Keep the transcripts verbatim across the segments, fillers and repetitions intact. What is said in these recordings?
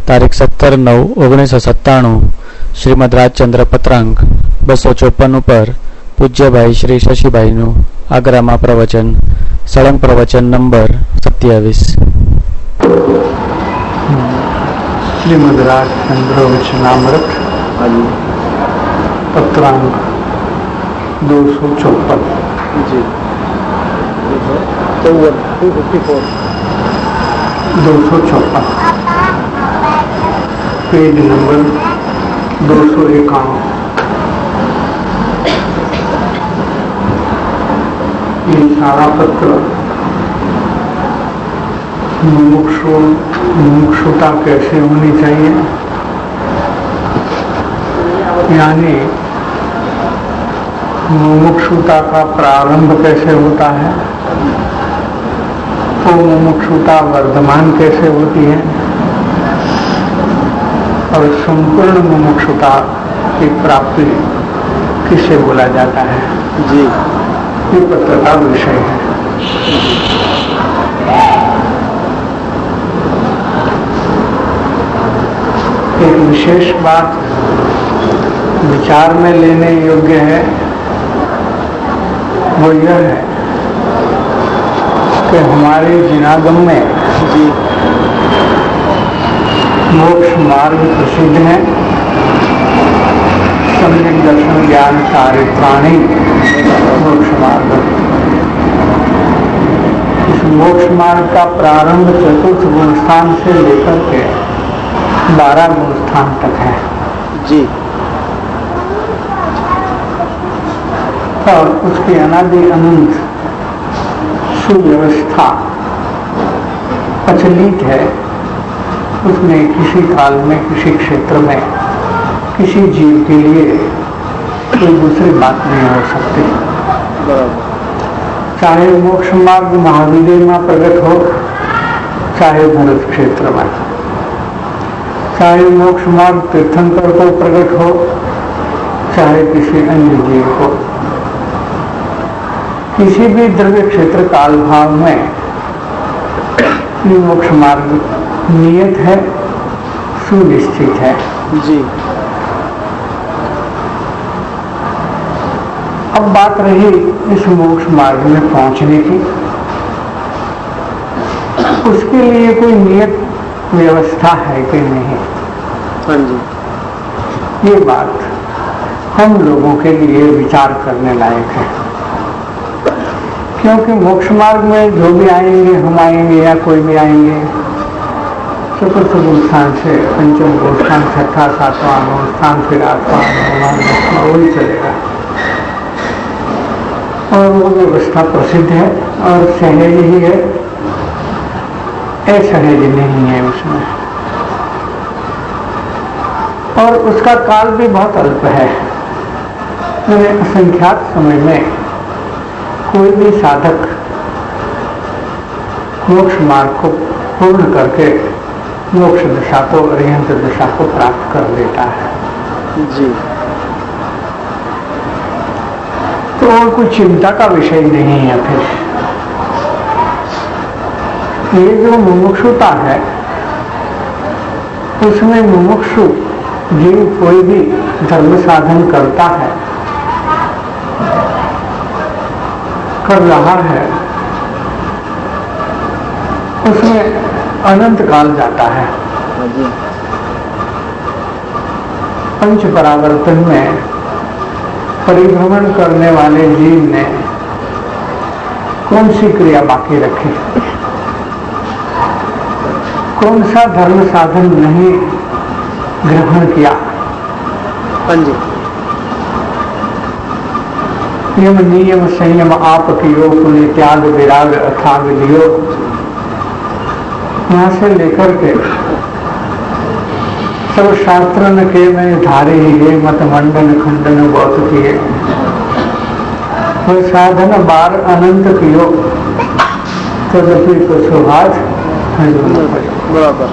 તારીખ સત્તર નવ ઓગણીસો સત્તાણું શ્રીમદ રાજચંદ્ર પત્રાંક બસો ચોપન ઉપર પૂજ્યભાઈ શ્રી શશીભાઈનું આગ્રામાં પ્રવચન, સળંગ પ્રવચન નંબર સત્યાવીસ. श्रीमद राजचंद्र वचनामृत पत्रांक दो सौ चौपन दो सौ चौपन पेज नंबर दो सौ इक्यावन. ये सारा पत्र मुमुक्षु मुमुक्षुता कैसे होनी चाहिए, यानी मुमुक्षुता का प्रारंभ कैसे होता है, तो मुमुक्षुता वर्धमान कैसे होती है और संपूर्ण मुमुक्षुता की प्राप्ति किसे बोला जाता है जी, ये पत्र का विषय है. एक विशेष बात विचार में लेने योग्य है, वो यह है कि हमारे जिनागम में जी मोक्ष मार्ग प्रसिद्ध है. सम्यक दर्शन ज्ञान सारे प्राणी मोक्ष मार्ग. इस मोक्ष मार्ग का प्रारंभ चतुर्थ गुण स्थान से लेकर के बारह गुण स्थान तक है जी, और उसकी अनादि अनंत सुव्यवस्था प्रचलित है. उसमें किसी काल में, किसी क्षेत्र में, किसी जीव के लिए कोई दूसरी बात नहीं हो सकती. चाहे मोक्ष मार्ग महावीर में प्रकट हो, चाहे भरत क्षेत्र में, चाहे मोक्ष मार्ग तीर्थंकर को प्रकट हो, चाहे किसी अन्य जीव को. किसी भी द्रव्य क्षेत्र काल भाव में मोक्ष मार्ग नियत है, सुनिश्चित है जी. अब बात रही इस मोक्ष मार्ग में पहुंचने की. उसके लिए कोई नियत व्यवस्था है कि नहीं, हाँ जी, ये बात हम लोगों के लिए विचार करने लायक है. क्योंकि मोक्ष मार्ग में जो भी आएंगे, हम आएंगे या कोई भी आएंगे, चतुर्थ गुण स्थान से पंचम गुण स्थान, छठा सातवां गुण स्थान, फिर आठवां नौवां वही चलेगा. और वो व्यवस्था प्रसिद्ध है और सहज ही है, असहज नहीं है उसमें. और उसका काल भी बहुत अल्प है. मैंने असंख्यात समय में कोई भी साधक मोक्ष मार्ग को पूर्ण करके मोक्ष दशा को, अरिहंत दशा को प्राप्त कर लेता है जी. तो और कोई चिंता का विषय नहीं है. फिर ये जो मुमुक्षुता है, उसमें मुमुक्षु जीव कोई भी धर्म साधन करता है, कर रहा है, उसमें अनंत काल जाता है. पंच परावर्तन में परिभ्रमण करने वाले जीव ने कौन सी क्रिया बाकी रखी, कौन सा धर्म साधन नहीं ग्रहण किया. यम नियम संयम आप कियो, पुण्य त्याग विराग अथाग लियो. यहाँ से लेकर के सब शास्त्र न के मैं धारे ही मत मंडन खंडन बहुत किए. वह साधन बार अनंत कियो, तदपि तो सुहास बराबर.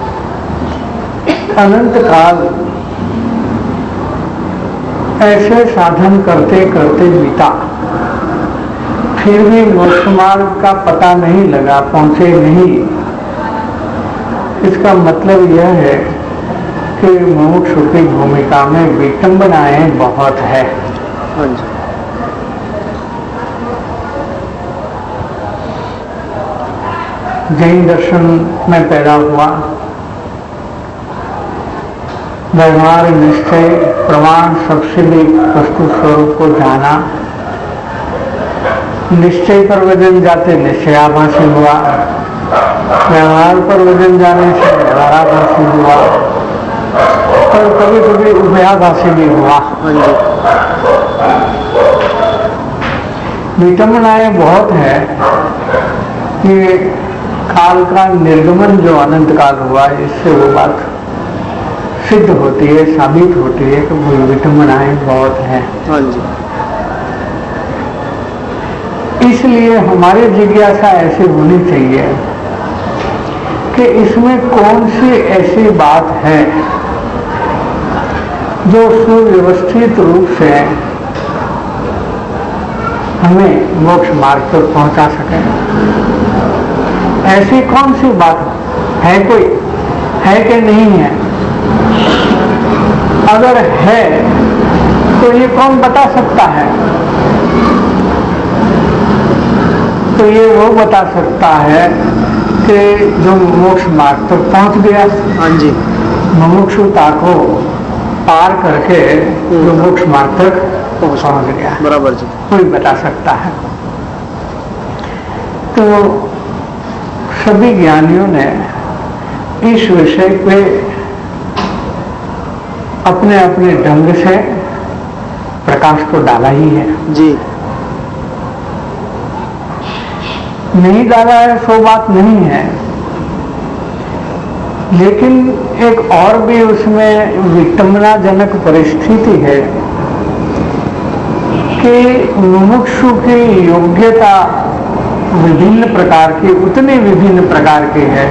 अनंत काल ऐसे साधन करते करते बीता, फिर भी मोक्ष मार्ग का पता नहीं लगा, पहुंचे नहीं. इसका मतलब यह है कि मुमुक्षु की भूमिका में विटंबनाएं बहुत है। हाँ जी। जैन दर्शन में पैदा हुआ, व्यवहार, निश्चय, प्रमाण सबसे भी वस्तु स्वरूप को जाना, निश्चय पर वजन जाते निश्चयाभासी हुआ, व्यवहार पर वजन जाने से व्यवहाराभासी हुआ और कभी कभी उभयाभासी भी हुआ। विटंबनाएं बहुत है कि काल का निर्गमन जो अनंत काल हुआ, इससे वो बात सिद्ध होती है, साबित होती है कि वो विटंबनाएं बहुत हैं। हाँ जी। इसलिए हमारी जिज्ञासा ऐसी होनी चाहिए कि इसमें कौन सी ऐसी बात है जो सुव्यवस्थित रूप से हमें मोक्ष मार्ग तक पहुंचा सके। ऐसी कौन सी बात है? कोई है कि नहीं है? अगर है तो ये कौन बता सकता है? तो ये वो बता सकता है कि जो मोक्ष मार्ग तक पहुंच गया। हाँ जी। मुमुक्षुता को पार करके जो मोक्ष मार्ग तक पहुंच गया, बराबर जी, कोई बता सकता है। तो सभी ज्ञानियों ने इस विषय पे अपने अपने ढंग से प्रकाश तो डाला ही है जी। नहीं डाला है सो बात नहीं है, लेकिन एक और भी उसमें विटंबनाजनक परिस्थिति है कि मुमुक्षु की योग्यता विभिन्न प्रकार की, उतनी विभिन्न प्रकार की है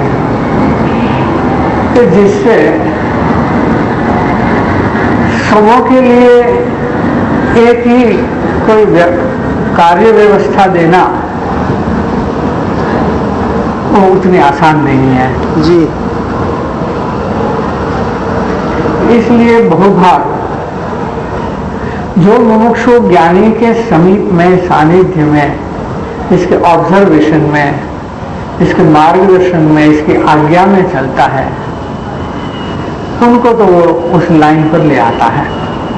कि जिससे सबों के लिए एक ही कोई कार्य व्यवस्था देना वो उतनी आसान नहीं है जी। इसलिए बहुभाग जो मुमुक्षु ज्ञानी के समीप में, सानिध्य में, इसके ऑब्जर्वेशन में, इसके मार्गदर्शन में, इसकी आज्ञा में चलता है, उनको तो वो उस लाइन पर ले आता है।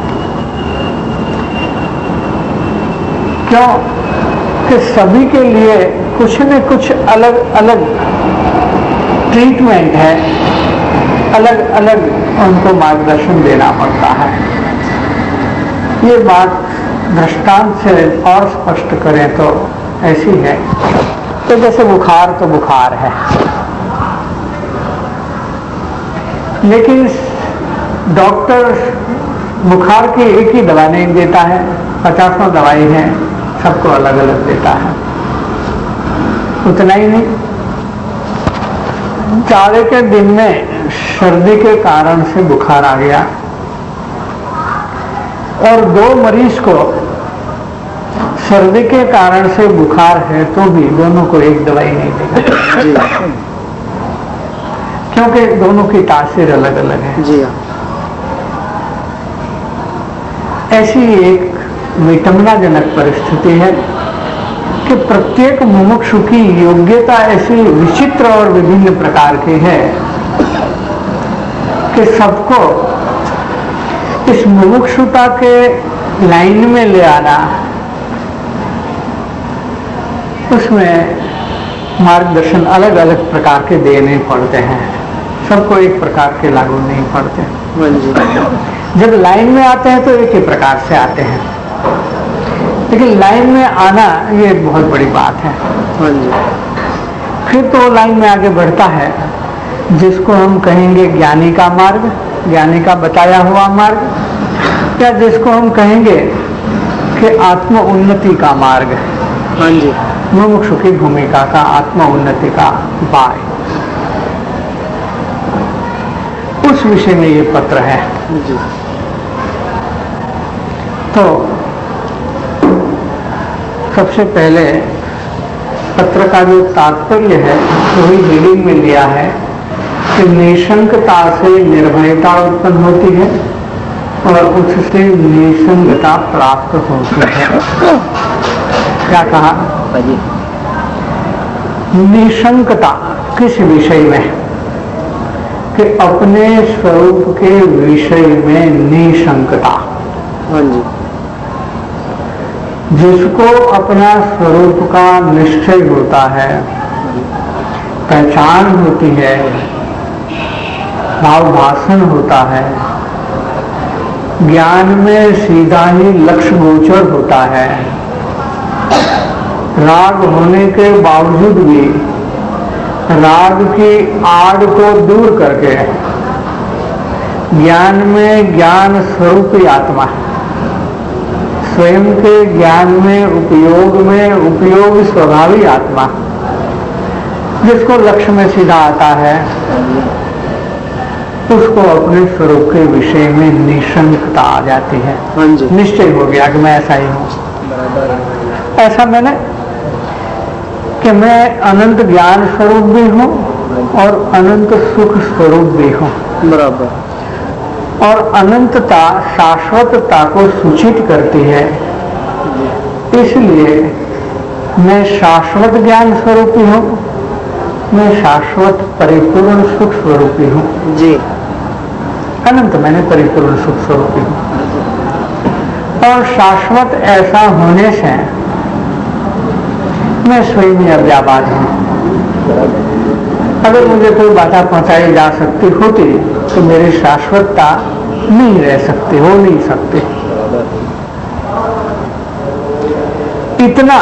क्यों कि सभी के लिए कुछ न कुछ अलग अलग ट्रीटमेंट है, अलग अलग उनको मार्गदर्शन देना पड़ता है। ये बात दृष्टांत से और स्पष्ट करें तो ऐसी है तो जैसे बुखार तो बुखार है, लेकिन डॉक्टर बुखार की एक ही दवा नहीं देता है, पचासों दवाई है, सबको अलग अलग देता है। उतना ही नहीं, जाड़े के दिन में सर्दी के कारण से बुखार आ गया और दो मरीज को सर्दी के कारण से बुखार है तो भी दोनों को एक दवाई नहीं देगा, क्योंकि दोनों की तासीर अलग अलग है जी। ऐसी एक विटंबनाजनक परिस्थिति है कि प्रत्येक मुमुक्षु की योग्यता ऐसी विचित्र और विभिन्न प्रकार की है कि सबको इस मुमुक्षुता के लाइन में ले आना, उसमें मार्गदर्शन अलग अलग प्रकार के देने पड़ते हैं, सबको एक प्रकार के लागू नहीं पड़ते। जब लाइन में आते हैं तो एक ही प्रकार से आते हैं, लेकिन लाइन में आना ये बहुत बड़ी बात है। फिर तो लाइन में आगे बढ़ता है जिसको हम कहेंगे ज्ञानी का मार्ग, ज्ञानी का बताया हुआ मार्ग, या जिसको हम कहेंगे कि आत्म उन्नति का मार्ग, हाँ जी, मुमुक्षु की भूमिका का आत्म उन्नति का उपाय। उस विषय में ये पत्र है जी। तो सबसे पहले पत्र का जो तात्पर्य है वही रीडिंग में लिया है कि निशंकता से निर्भयता उत्पन्न होती है और उससे निसंगता प्राप्त होती है। क्या कहा? निशंकता किस विषय में? कि अपने स्वरूप के विषय में निशंकता। हाँ जी। जिसको अपना स्वरूप का निश्चय होता है, पहचान होती है, भाव भाषण होता है, ज्ञान में सीधा ही लक्ष्य गोचर होता है, राग होने के बावजूद भी राग की आड़ को दूर करके ज्ञान में ज्ञान स्वरूपी आत्मा, स्वयं के ज्ञान में उपयोग में उपयोग स्वभावी आत्मा, जिसको लक्ष्य में सीधा आता है, उसको अपने स्वरूप के विषय में निशंकता आ जाती है। निश्चय हो गया कि मैं ऐसा ही हूँ। ऐसा मैंने कि मैं अनंत ज्ञान स्वरूप भी हूँ और अनंत सुख स्वरूप भी हूँ। बराबर। और अनंतता शाश्वतता को सूचित करती है, इसलिए मैं शाश्वत ज्ञान स्वरूपी हूँ, मैं शाश्वत परिपूर्ण सुख स्वरूपी हूँ जी। अनंत मैंने परिपूर्ण सुख स्वरूपी हूँ। और शाश्वत ऐसा होने से मैं स्वयं ही अव्याबाद हूँ। अगर मुझे कोई बाधा पहुंचाई जा सकती होती तो मेरी शाश्वतता नहीं रह सकती, हो नहीं सकती। इतना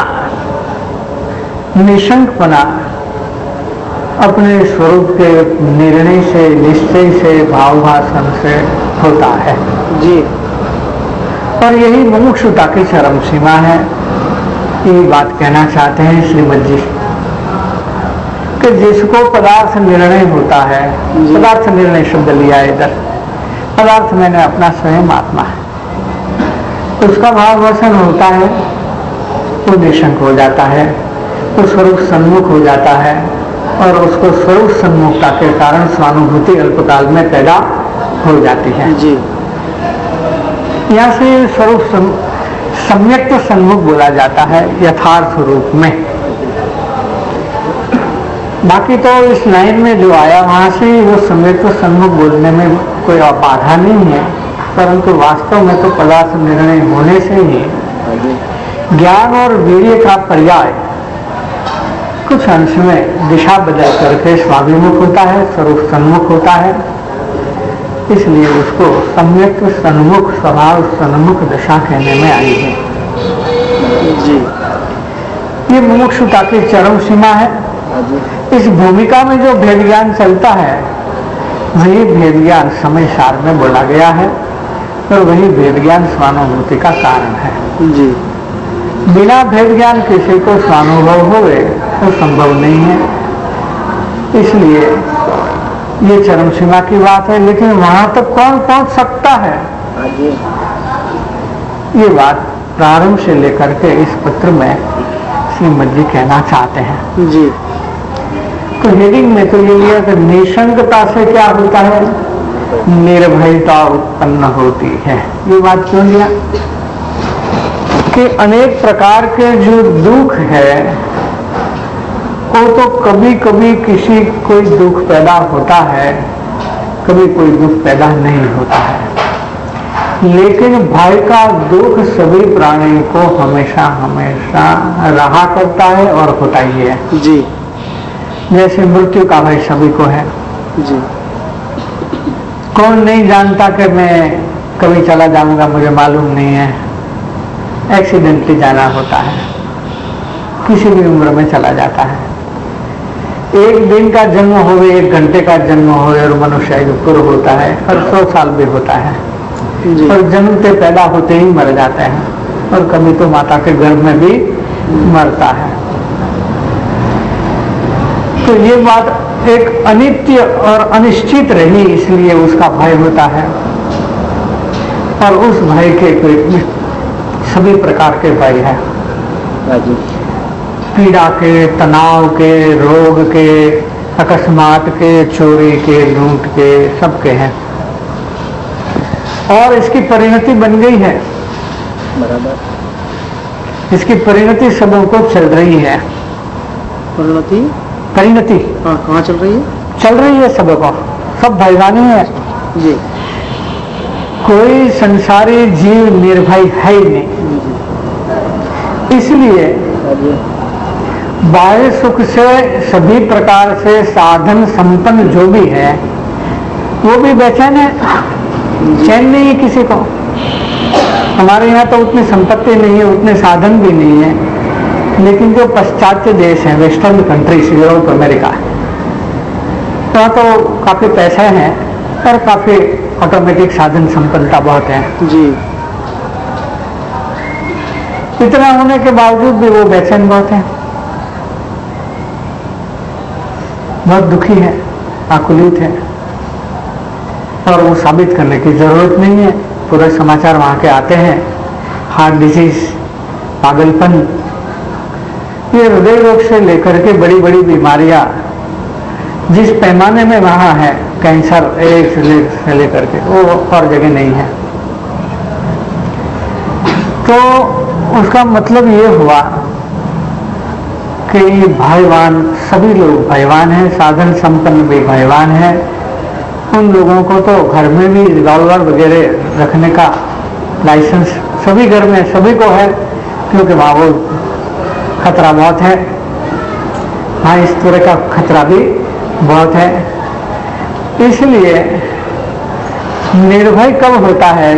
निशंकपना अपने स्वरूप के निर्णय से, निश्चय से, भाव भाषण से होता है जी। और यही मुमुक्षुता की चरम सीमा है। ये बात कहना चाहते हैं श्रीमद जी कि जिसको पदार्थ निर्णय होता है, पदार्थ निर्णय शब्द लिया इधर, पदार्थ मैंने अपना स्वयं आत्मा है, उसका भाव भाषण होता है, वो निशंक हो जाता है, वो स्वरूप सन्मुख हो जाता है और उसको स्वरूप सन्मुखता के कारण स्वानुभूति अल्पकाल में पैदा हो जाती है जी। यहाँ से स्वरूप सम्यक सन्मुख बोला जाता है यथार्थ रूप में। बाकी तो इस लाइन में जो आया वहां से वो सम्यक सन्मुख बोलने में कोई बाधा नहीं है, परंतु वास्तव में तो पदार्थ निर्णय होने से ही ज्ञान और वीर्य का पर्याय कुछ अंश में दिशा बदल करके स्वाभिमुख होता है, स्वरूप सन्मुख होता है, इसलिए उसको सम्यक सन्मुख स्वभाव सन्मुख दशा कहने में आई है जी। ये मुमुक्षुता की चरम सीमा है। इस भूमिका में जो भेद ज्ञान चलता है वही भेद ज्ञान समय सार में बोला गया है और वही भेद ज्ञान स्वानुभूति का कारण है जी। बिना भेद ज्ञान किसी को स्वानुभव होवे तो संभव नहीं है, इसलिए ये चरम सीमा की बात है। लेकिन वहां तक कौन पहुंच सकता है, ये बात प्रारंभ से लेकर के इस पत्र में श्रीमद जी कहना चाहते हैं जी। तो हेडिंग में तो ये लिया कि निशंकता से क्या होता है, निर्भयता उत्पन्न होती है। ये बात क्यों लिया कि अनेक प्रकार के जो दुख है वो तो कभी कभी किसी कोई दुख पैदा होता है, कभी कोई दुख पैदा नहीं होता है, लेकिन भय का दुख सभी प्राणी को हमेशा हमेशा रहा करता है और होता ही है जी। जैसे मृत्यु का भय सभी को है जी। कौन नहीं जानता कि मैं कभी चला जाऊंगा, मुझे मालूम नहीं है। एक्सीडेंटली जाना होता है, किसी भी उम्र में चला जाता है। एक दिन का जन्म हो, एक घंटे का जन्म हो और मनुष्य पूर्व होता है और सौ साल भी होता है जी। और जन्मते पैदा होते ही मर जाते हैं और कभी तो माता के गर्भ में भी मरता है। तो ये बात एक अनित्य और अनिश्चित रही, इसलिए उसका भय होता है और उस भय के कोई सभी प्रकार के भय है, पीड़ा के, तनाव के, रोग के, अकस्मात के, चोरी के, लूट के, सबके हैं। और इसकी परिणति बन गई है, बराबर। इसकी परिणति सबों को चल रही है। परिणति परिणति हाँ, कहाँ चल रही है? चल रही है सबों को, सब भयवानी है जी। कोई संसारी जीव निर्भय है ही नहीं। इसलिए बाह्य सुख से सभी प्रकार से साधन संपन्न जो भी है वो भी बेचैन है, चैन नहीं है किसी को। हमारे यहाँ तो उतनी संपत्ति नहीं है, उतने साधन भी नहीं है, लेकिन जो पश्चात्य देश हैं, वेस्टर्न कंट्रीज, यूरोप, अमेरिका, वहाँ तो काफी पैसे हैं और काफी ऑटोमेटिक साधन संपन्नता बहुत है जी। इतना होने के बावजूद भी वो बेचैन बहुत है, बहुत दुखी है, आकुलित है। और वो साबित करने की जरूरत नहीं है, पूरे समाचार वहां के आते हैं। हार्ट डिजीज, पागलपन, ये हृदय रोग से लेकर के बड़ी बड़ी बीमारियां जिस पैमाने में वहां है, कैंसर, एड्स से लेकर के, वो और जगह नहीं है। तो उसका मतलब ये हुआ कि भयवान, सभी लोग भयवान हैं, साधन संपन्न भी भयवान है। उन लोगों को तो घर में भी रिवॉल्वर वगैरह रखने का लाइसेंस सभी घर में सभी को है, क्योंकि वहाँ वो खतरा बहुत है, हाँ इस तरह का खतरा भी बहुत है। इसलिए निर्भय कब होता है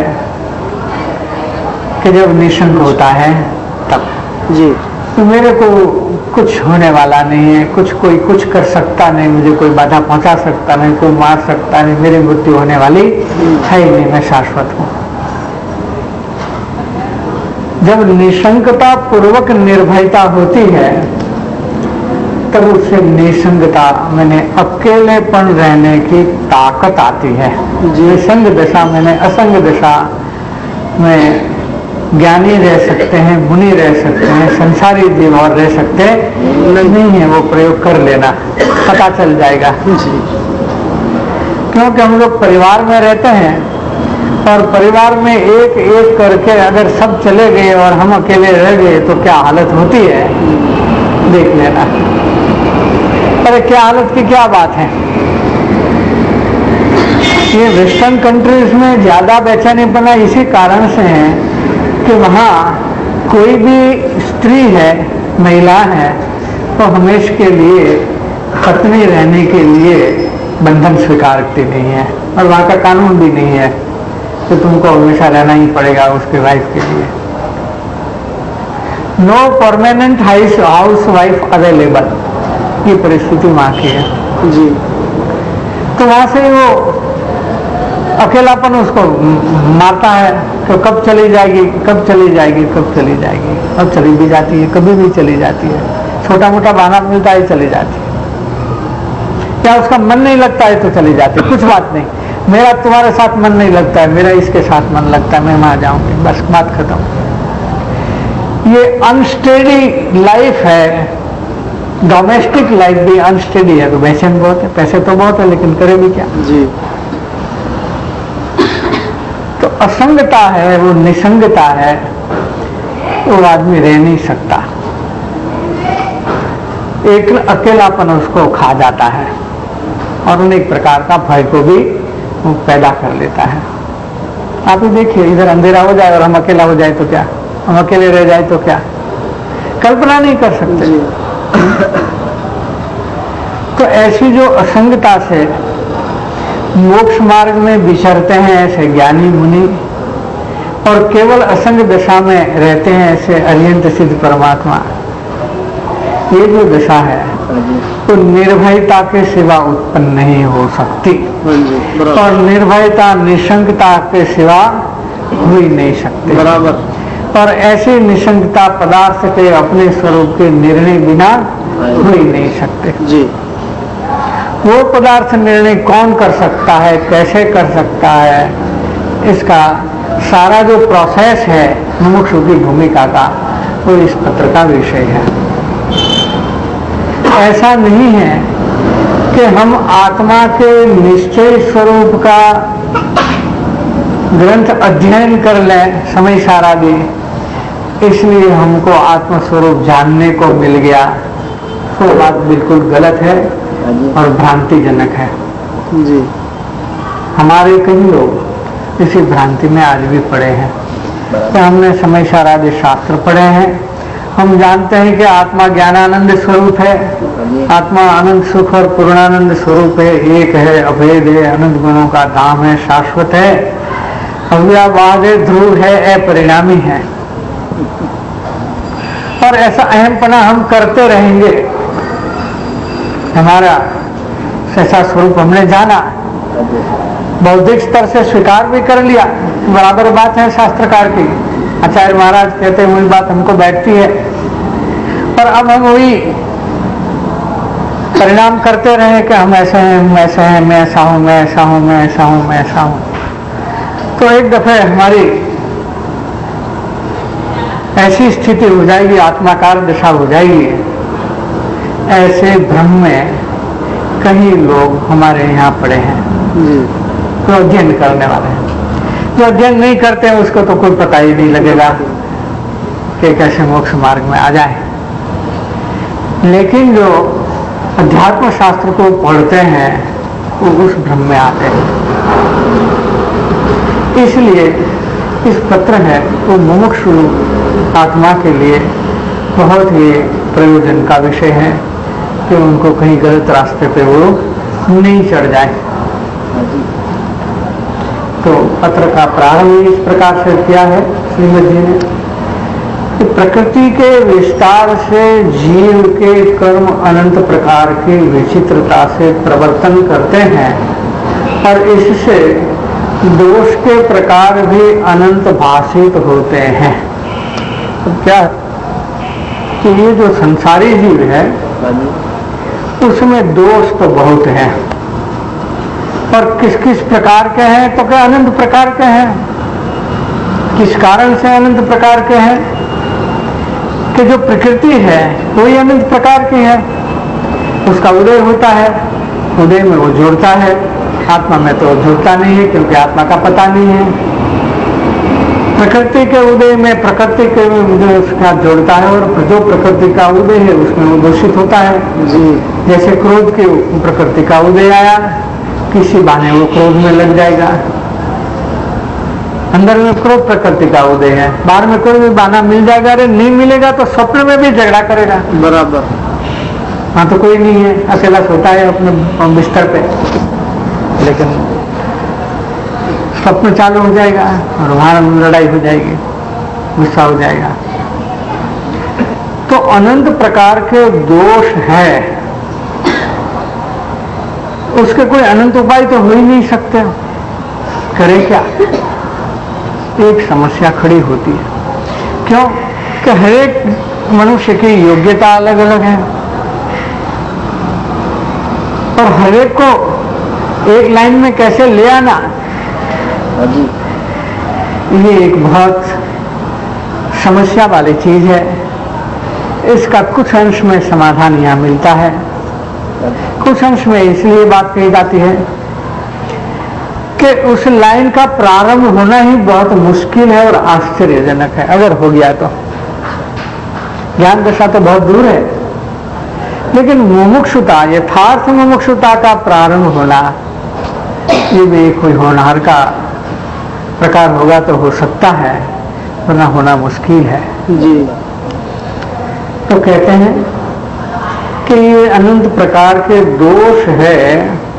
कि जब निशंक होता है तब जी। तो मेरे को कुछ होने वाला नहीं है, कुछ कोई कुछ कर सकता नहीं, मुझे कोई बाधा पहुंचा सकता नहीं, कोई मार सकता नहीं, मेरी मृत्यु होने वाली है ही नहीं, मैं शाश्वत हूं। जब निशंकता पूर्वक निर्भयता होती है तब उससे निसंगता, मैंने अकेलेपन रहने की ताकत आती है। निसंग दशा, मैंने असंग दशा में ज्ञानी रह सकते हैं, मुनि रह सकते हैं, संसारी जीव और रह सकते नहीं है। वो प्रयोग कर लेना, पता चल जाएगा। क्योंकि हम लोग परिवार में रहते हैं और परिवार में एक एक करके अगर सब चले गए और हम अकेले रह गए तो क्या हालत होती है, देख लेना। अरे क्या हालत की क्या बात है। ये वेस्टर्न कंट्रीज में ज्यादा बेचैनी बना इसी कारण से है कि वहाँ कोई भी स्त्री है, महिला है, तो हमेशा के लिए पत्नी रहने के लिए बंधन स्वीकारती नहीं है, और वहाँ का कानून भी नहीं है कि तुमको हमेशा रहना ही पड़ेगा उसके वाइफ के लिए। No permanent housewife available, ये परिस्थिति वहाँ की है जी। तो वहाँ से वो अकेलापन उसको मारता है कि कब चली जाएगी, कब चली जाएगी, कब चली जाएगी। अब चली भी जाती है, कभी भी चली जाती है, छोटा मोटा बहाना मिलता है चली जाती है। क्या उसका मन नहीं लगता है तो चली जाती है, कुछ बात नहीं, मेरा तुम्हारे साथ मन नहीं लगता है, मेरा इसके साथ मन लगता है, मैं वहां जाऊंगी, बस बात खत्म। ये अनस्टेडी लाइफ है, डोमेस्टिक लाइफ भी अनस्टेडी है, तो बेचैन बहुत है, पैसे तो बहुत है लेकिन करे भी क्या जी। तो असंगता है, वो निसंगता है, वो आदमी रह नहीं सकता, एक अकेलापन उसको खा जाता है और अनेक प्रकार का भय को भी वो पैदा कर लेता है। आप ही देखिए, इधर अंधेरा हो जाए और हम अकेला हो जाए तो क्या, हम अकेले रह जाए तो क्या, कल्पना नहीं कर सकते। तो ऐसी जो असंगता से मोक्ष मार्ग में विचरते हैं ऐसे ज्ञानी मुनि, और केवल असंग दशा में रहते हैं ऐसे अरिहंत सिद्ध परमात्मा, ये जो दशा है तो निर्भयता के सिवा उत्पन्न नहीं हो सकती, और निर्भयता निशंकता के सिवा हो ही नहीं सकती बराबर। और ऐसी निशंकता पदार्थ के अपने स्वरूप के निर्णय बिना हो ही नहीं सकते जी। वो पदार्थ निर्णय कौन कर सकता है, कैसे कर सकता है, इसका सारा जो प्रोसेस है मुमुक्षु की भूमिका का, वो इस पत्र का विषय है। ऐसा नहीं है कि कि हम आत्मा के निश्चय स्वरूप का ग्रंथ अध्ययन कर लें समय सारा दे, इसलिए हमको आत्म स्वरूप जानने को मिल गया, वो बात बिल्कुल गलत है और भ्रांतिजनक है जी। हमारे कई लोग इसी भ्रांति में आज भी पड़े हैं। तो हमने समय सारादि शास्त्र पढ़े हैं, हम जानते हैं कि आत्मा ज्ञानानंद स्वरूप है, आत्मा आनंद सुख और पूर्णानंद स्वरूप है, एक है, अभेद है, अनंत गुणों का धाम है, शाश्वत है, अव्ययवाद है, ध्रुव है, अपरिणामी है। और ऐसा अहमपना हम करते रहेंगे, हमारा ऐसा स्वरूप हमने जाना, बौद्धिक स्तर से स्वीकार भी कर लिया, बराबर बात है शास्त्रकार की। आचार्य महाराज कहते हैं वही बात हमको बैठती है, और अब हम वही परिणाम करते रहे कि हम ऐसे हैं, हम ऐसे हैं, मैं ऐसा हूं, मैं ऐसा हूं, मैं ऐसा हूं, मैं ऐसा हूं। तो एक दफे हमारी ऐसी स्थिति हो जाएगी, आत्माकार दशा हो जाएगी। ऐसे भ्रम में कई लोग हमारे यहाँ पड़े हैं जो अध्ययन करने वाले हैं। जो अध्ययन नहीं करते हैं उसको तो कोई पता ही नहीं लगेगा कि कैसे मोक्ष मार्ग में आ जाए, लेकिन जो अध्यात्म शास्त्र को पढ़ते हैं वो उस भ्रम में आते हैं। इसलिए इस पत्र है वो मुमुक्षु आत्मा के लिए बहुत ही प्रयोजन का विषय है कि उनको कहीं गलत रास्ते पे वो नहीं चढ़ जाए। तो पत्र का प्रारंभ इस प्रकार से किया है श्रीमद जी ने कि प्रकृति के विस्तार से जीव के कर्म अनंत प्रकार की विचित्रता से प्रवर्तन करते हैं और इससे दोष के प्रकार भी अनंत भाषित होते हैं। तो क्या कि ये जो संसारी जीव है उसमें दोष तो बहुत हैं, और किस किस प्रकार के हैं तो क्या अनंत प्रकार के हैं। किस कारण से अनंत प्रकार के हैं कि जो प्रकृति है वही अनंत प्रकार की है, उसका उदय होता है, उदय में वो जुड़ता है, आत्मा में तो जुड़ता नहीं है क्योंकि आत्मा का पता नहीं है। प्रकृति के उदय में प्रकृति के उदय उसका जोड़ता है, और जो प्रकृति का उदय है उसमें वो दूषित होता है जी। जैसे क्रोध के प्रकृति का उदय आया, किसी बहाने वो क्रोध में लग जाएगा। अंदर में क्रोध प्रकृति का उदय है, बाहर में कोई भी बहाना मिल जाएगा, अरे नहीं मिलेगा तो स्वप्न में भी झगड़ा करेगा। बराबर। हाँ तो कोई नहीं है, अकेला सोता है अपने बिस्तर पे, लेकिन स्वप्न चालू हो जाएगा और वहां लड़ाई हो जाएगी, गुस्सा हो जाएगा। तो अनंत प्रकार के दोष है, उसके कोई अनंत उपाय तो हो ही नहीं सकते। करे क्या? एक समस्या खड़ी होती है। क्यों? कि हर एक मनुष्य की योग्यता अलग अलग है और हर एक को एक लाइन में कैसे ले आना, ये एक बहुत समस्या वाली चीज है। इसका कुछ अंश में समाधान यहाँ मिलता है, कुछ अंश में इसलिए बात कही जाती है कि उस लाइन का प्रारंभ होना ही बहुत मुश्किल है और आश्चर्यजनक है। अगर हो गया तो ज्ञान दशा तो बहुत दूर है, लेकिन मुमुक्षुता, यथार्थ मुमुक्षुता का प्रारंभ होना, ये भी कोई होनहार का प्रकार होगा तो हो सकता है, वरना होना मुश्किल है जी। तो कहते हैं कि ये अनंत प्रकार के दोष है,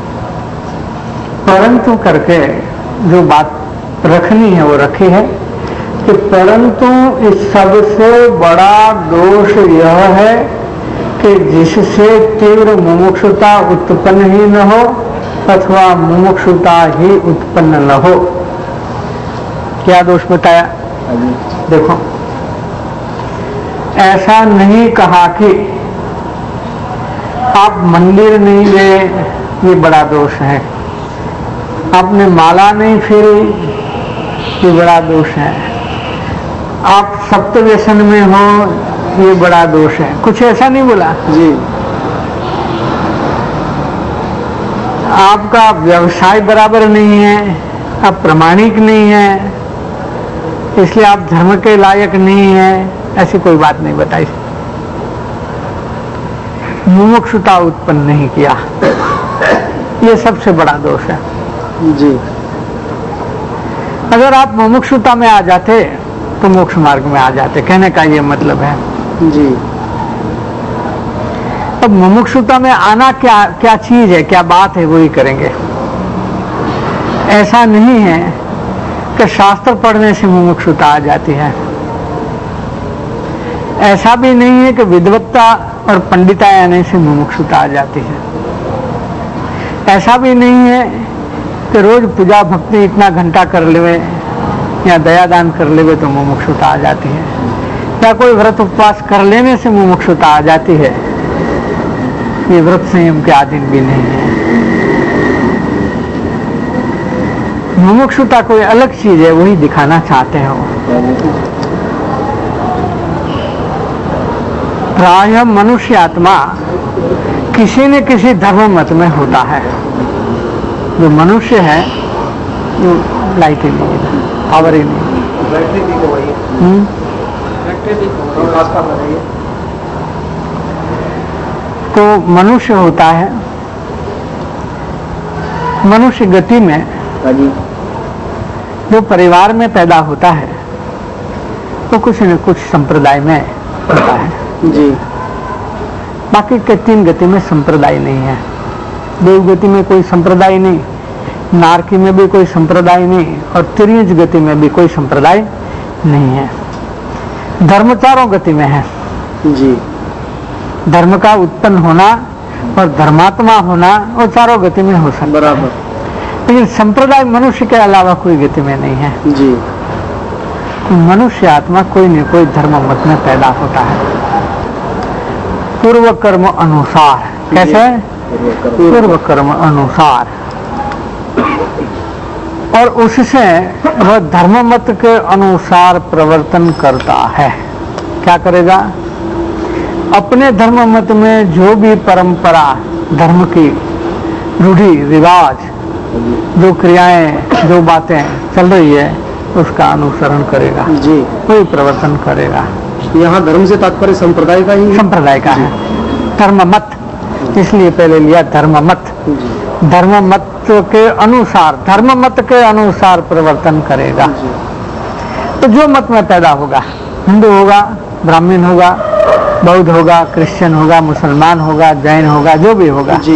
परंतु करके जो बात रखनी है वो रखी है कि परंतु इस सबसे बड़ा दोष यह है कि जिससे तीव्र मुमुक्षुता उत्पन्न ही न हो अथवा मुमुक्षुता ही उत्पन्न न हो। क्या दोष बताया? देखो, ऐसा नहीं कहा कि आप मंदिर नहीं गए ये बड़ा दोष है, आपने माला नहीं फेरी ये बड़ा दोष है, आप सप्त व्यसन में हो ये बड़ा दोष है। कुछ ऐसा नहीं बोला जी। आपका व्यवसाय बराबर नहीं है, आप प्रामाणिक नहीं है, इसलिए आप धर्म के लायक नहीं है, ऐसी कोई बात नहीं बताई। मुमुक्षुता उत्पन्न नहीं किया, ये सबसे बड़ा दोष है जी। अगर आप मुमुक्षुता में आ जाते तो मोक्ष मार्ग में आ जाते, कहने का ये मतलब है जी। अब मुमुक्षुता में आना क्या क्या चीज है, क्या बात है, वही करेंगे। ऐसा नहीं है कि शास्त्र पढ़ने से मुमुक्षुता आ जाती है, ऐसा भी नहीं है कि विद्वत्ता और पंडिता आने से मुमुक्षुता आ जाती है, ऐसा भी नहीं है कि रोज पूजा भक्ति इतना घंटा कर लेवे या दयादान कर लेवे तो मुमुक्षुता आ जाती है, या कोई व्रत उपवास कर लेने से मुमुक्षुता आ जाती है। ये व्रत संयम के अधीन भी नहीं है। मुमुक्षुता कोई अलग चीज है, वही दिखाना चाहते हो। प्राय मनुष्य आत्मा किसी न किसी धर्म मत में होता है। जो मनुष्य है वो लाइट ही नहीं है, पावर ही नहीं। हम्म तो मनुष्य होता है, मनुष्य गति में जो परिवार में पैदा होता है तो कुछ न कुछ संप्रदाय में होता है जी। बाकी के तीन गति में संप्रदाय नहीं है। देव गति में कोई संप्रदाय नहीं, नारकी में भी कोई संप्रदाय नहीं, और त्रियज गति में भी कोई संप्रदाय नहीं है। धर्म चारों गति में है जी। धर्म का उत्पन्न होना और धर्मात्मा होना वो चारों गति में हो सकता है बराबर, लेकिन संप्रदाय मनुष्य के अलावा कोई गति में नहीं है जी। मनुष्य आत्मा कोई न कोई धर्म मत में पैदा होता है, पूर्व कर्म अनुसार। कैसे? पूर्व कर्म अनुसार, और उससे वह धर्म मत के अनुसार प्रवर्तन करता है। क्या करेगा? अपने धर्म मत में जो भी परंपरा, धर्म की रूढ़ी रिवाज, जो क्रियाएं, जो बातें चल रही है उसका अनुसरण करेगा जी। कोई प्रवर्तन करेगा। यहाँ धर्म से तात्पर्य संप्रदाय का ही संप्रदाय का है, धर्म मत, इसलिए पहले लिया धर्म मत। धर्म मत के अनुसार, धर्म मत के अनुसार प्रवर्तन करेगा। तो जो मत में पैदा होगा, हिंदू होगा, ब्राह्मण होगा, बौद्ध होगा, क्रिश्चियन होगा, मुसलमान होगा, जैन होगा, जो भी होगा जी।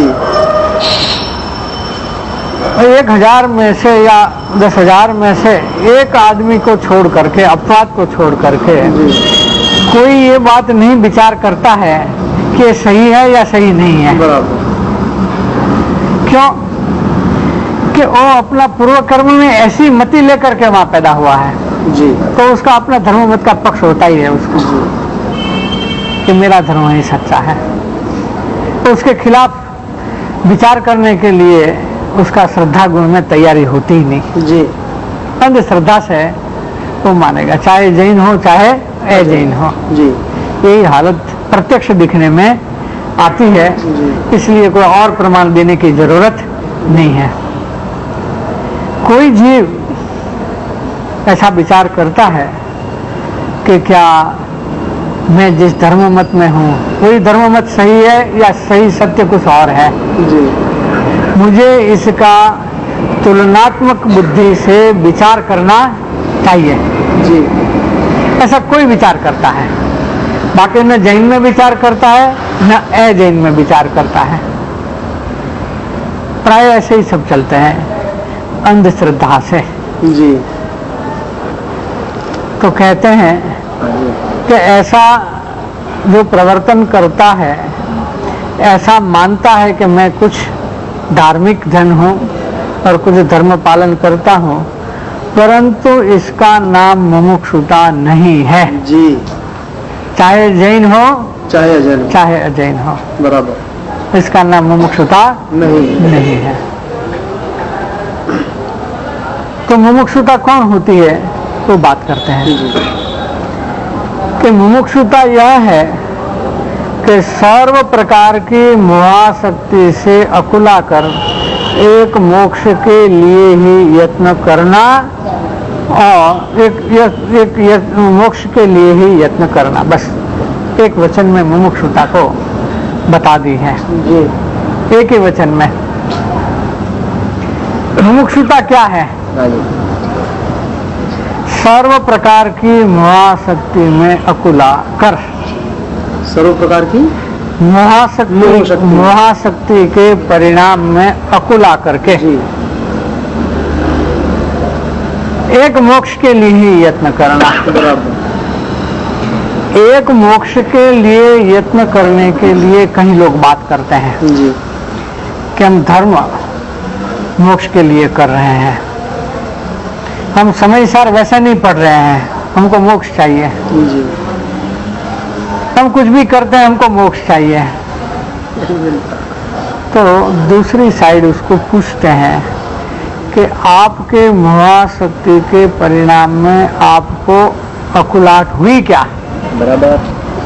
एक हजार में से या दस हजार में से एक आदमी को छोड़ करके, अपवाद को छोड़ करके कोई ये बात नहीं विचार करता है कि ये सही है या सही नहीं है। बराबर। क्यों? कि वो अपना पूर्व कर्म में ऐसी मति लेकर के वहां पैदा हुआ है जी। तो उसका अपना धर्म मत का पक्ष होता ही है उसको कि मेरा धर्म ही सच्चा है। तो उसके खिलाफ विचार करने के लिए उसका श्रद्धा गुण में तैयारी होती ही नहीं जी। अंधश्रद्धा से वो मानेगा, चाहे जैन हो चाहे अजैन हो जी। यही हालत प्रत्यक्ष दिखने में आती है, इसलिए कोई और प्रमाण देने की जरूरत नहीं है। कोई जीव ऐसा विचार करता है कि क्या मैं जिस धर्म मत में हूँ वही धर्म मत सही है या सही सत्य कुछ और है जी। मुझे इसका तुलनात्मक बुद्धि से विचार करना चाहिए जी। ऐसा कोई विचार करता है। बाकी न जैन में विचार करता है न अजैन में विचार करता है, प्राय ऐसे ही सब चलते हैं अंधश्रद्धा से जी। तो कहते हैं कि ऐसा जो प्रवर्तन करता है, ऐसा मानता है कि मैं कुछ धार्मिक जन हूँ और कुछ धर्म पालन करता हूँ, परंतु इसका नाम मुमुक्षुता नहीं है जी। चाहे जैन हो चाहे अजैन, चाहे अजैन हो, बराबर, इसका नाम मुमुक्षुता नहीं नहीं है। तो मुमुक्षुता कौन होती है तो बात करते हैं कि मुमुक्षुता यह है कि सर्व प्रकार की मोहाशक्ति से अकुला कर एक मोक्ष के लिए ही यत्न करना और एक, एक, एक, एक मोक्ष के लिए ही यत्न करना, बस एक वचन में मुमुक्षुता को बता दी है जी, एक ही वचन में। मुमुक्षुता क्या है? सर्व प्रकार की मोहाशक्ति में अकुला कर, सर्व प्रकार की मोहाशक्ति मोहाशक्ति के परिणाम में अकुला करके एक मोक्ष के लिए ही यत्न करना। एक मोक्ष के लिए यत्न करने के लिए कई लोग बात करते हैं जी कि हम धर्म मोक्ष के लिए कर रहे हैं, हम समयसार वैसा नहीं पढ़ रहे हैं, हमको मोक्ष चाहिए जी। हम कुछ भी करते हैं, हमको मोक्ष चाहिए। तो दूसरी साइड उसको पूछते हैं कि आपके मोहाशक्ति के परिणाम में आपको अकुलाहट हुई क्या? बराबर।